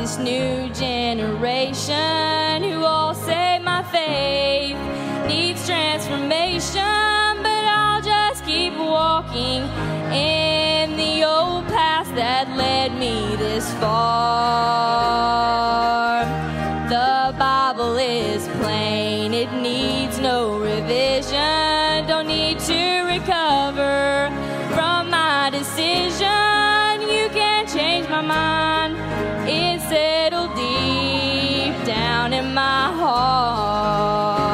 this new generation who all say my faith needs transformation, but I'll just keep walking in the old path that led me this far. The Bible is plain, it needs no revision. Don't need to recover from my decision. You can't change my mind, it's settled deep down in my heart.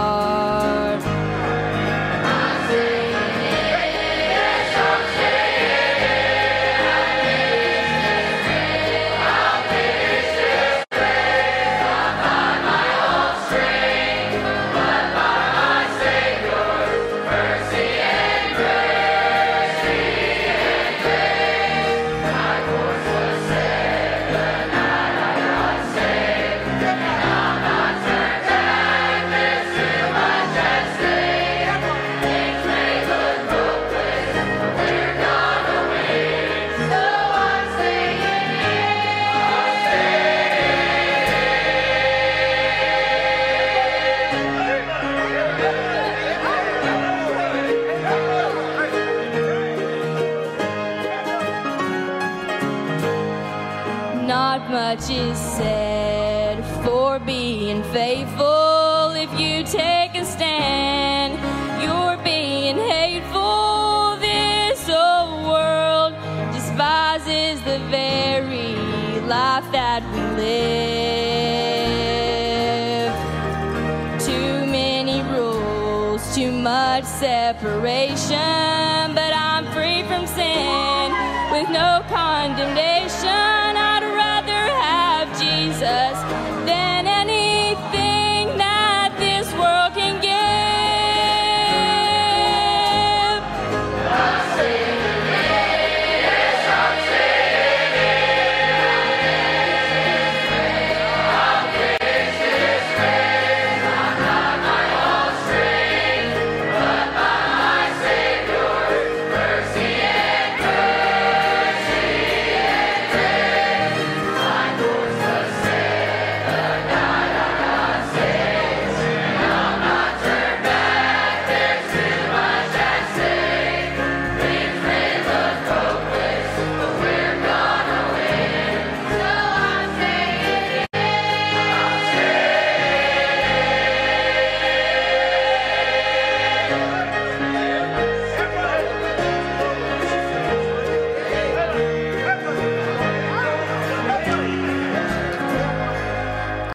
Not much is said for being faithful. If you take a stand, you're being hateful. This old world despises the very life that we live. Too many rules, too much separation, but I'm free from sin with no condemnation.